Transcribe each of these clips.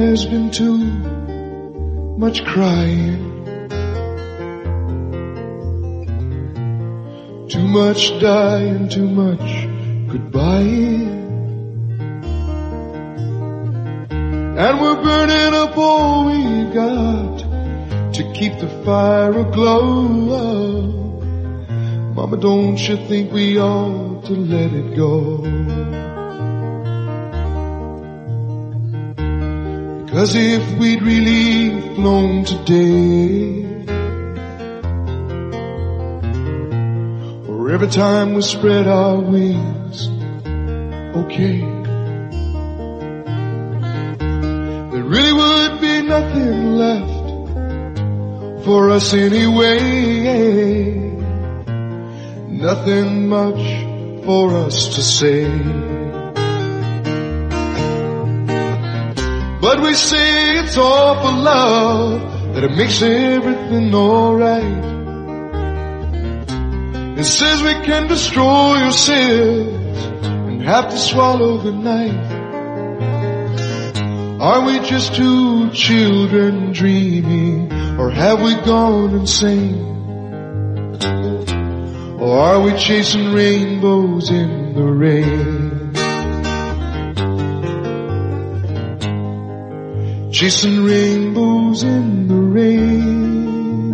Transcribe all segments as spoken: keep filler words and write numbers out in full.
There's been too much crying, too much dying, too much goodbye. And we're burning up all we got to keep the fire aglow. Mama, don't you think we ought to let it go? Because if we'd really flown today, or every time we spread our wings, okay, there really would be nothing left for us anyway. Nothing much for us to say. But we say it's all for love, that it makes everything alright. It says we can destroy ourselves and have to swallow the knife. Are we just two children dreaming, or have we gone insane? Or are we chasing rainbows in the rain? Chasing rainbows in the rain.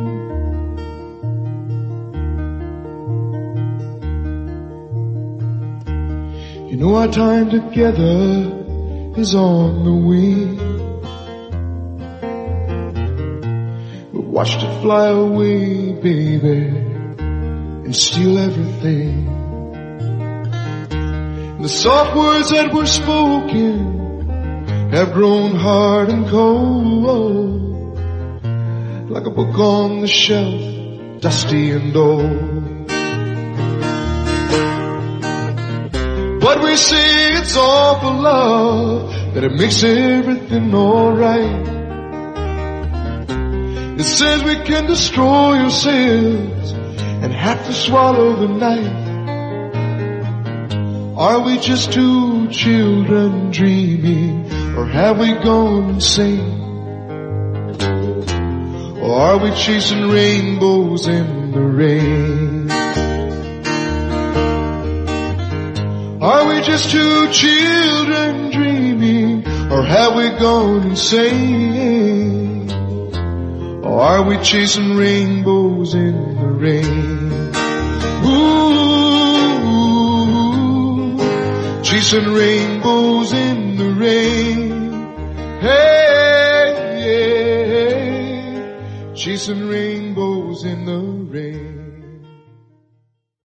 You know our time together is on the wing. We watched it fly away, baby, and steal everything. The soft words that were spoken have grown hard and cold, like a book on the shelf, dusty and old. But we say it's all for love, that it makes everything alright. It says we can destroy ourselves and have to swallow the knife. Are we just two children dreaming, or have we gone insane? Or are we chasing rainbows in the rain? Are we just two children dreaming, or have we gone insane? Or are we chasing rainbows in the rain? Ooh, chasing rainbows in the rain. Hey, yeah, chasing rainbows in the rain.